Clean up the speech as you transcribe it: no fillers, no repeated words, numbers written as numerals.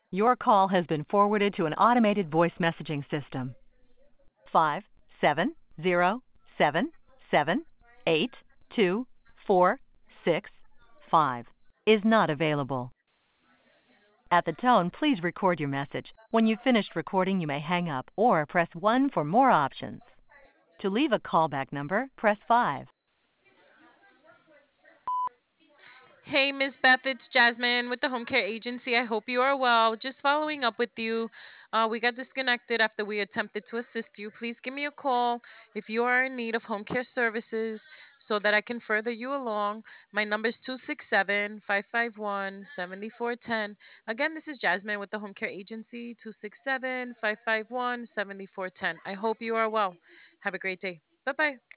Your call has been forwarded to an automated voice messaging system. 57077824665 is not available. At the tone, please record your message. When you've finished recording, you may hang up or press 1 for more options. To leave a callback number, press 5. Hey, Miss Beth, it's Jasmine with the Home Care Agency. I hope you are well. Just following up with you. We got disconnected after we attempted to assist you. Please give me a call if you are in need of home care services so that I can further you along. My number is 267-551-7410. Again, this is Jasmine with the Home Care Agency, 267-551-7410. I hope you are well. Have a great day. Bye bye.